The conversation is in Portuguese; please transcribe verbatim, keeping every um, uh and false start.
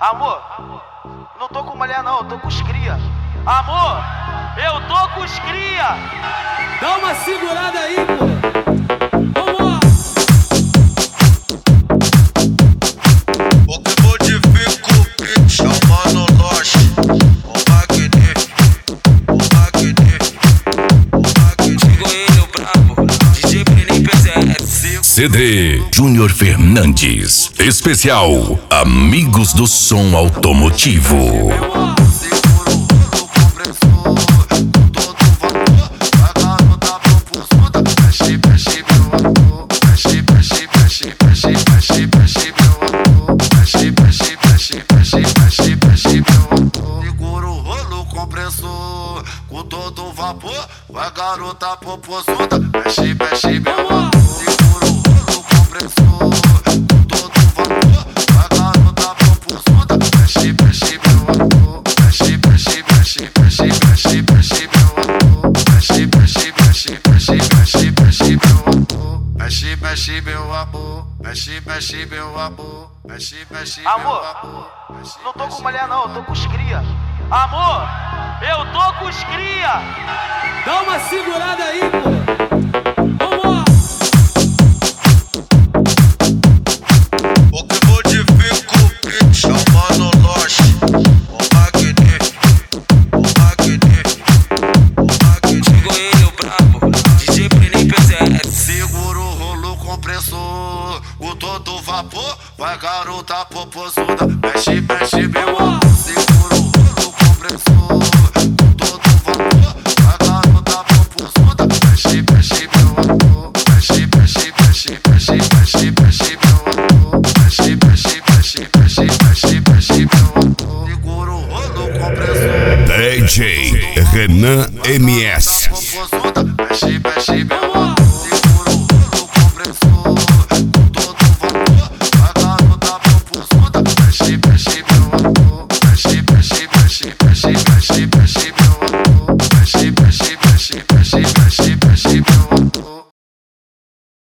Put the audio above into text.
Amor, não tô com mulher não, eu tô com os cria. Amor, eu tô com os cria. Dá uma segurada aí, pô. Vamos lá. O que modifico, chamando nós. O magnífico, o magnífico, o magnífico. Ele, o brabo, D J Brenin P Z S. C D Júnior Fernandes. Especial Amigos do Som Automotivo. Com todo vapor, vai garota popozuda, mexe, mexe meu amor. Segura o rolo compressor, com todo vapor, vai garota popozuda, mexe, mexe meu amor. Mexe, mexe, mexe, mexe, mexe, mexe meu amor. Mexe, mexe, mexe, mexe, mexe, mexe meu amor. Mexe, mexe meu amor, mexe, mexe meu amor, mexe, mexe meu Amor, amor. não tô com mulher não, eu tô com os cria. Amor, eu tô com os cria. Dá uma segurada aí, pô. Vamos lá. O que modifico, chamando nós. O magnífico, o magnífico, o magnífico. Ele, o brabo, D J Brenin P Z S. Segura o rolo compressor, com todo vapor, vai garota popozuda, mexe, mexe meu amor. Segura o rolo compressor, com todo vapor, vai garota popozuda, mexe, mexe meu amor. Mexe, mexe, mexe, mexe, mexe, mexe meu amor. Mexe, mexe, mexe, mexe, mexe, mexe meu amor. Segura o rolo compressor, D J Renan M S. popozuda, mexe, mexe meu amor.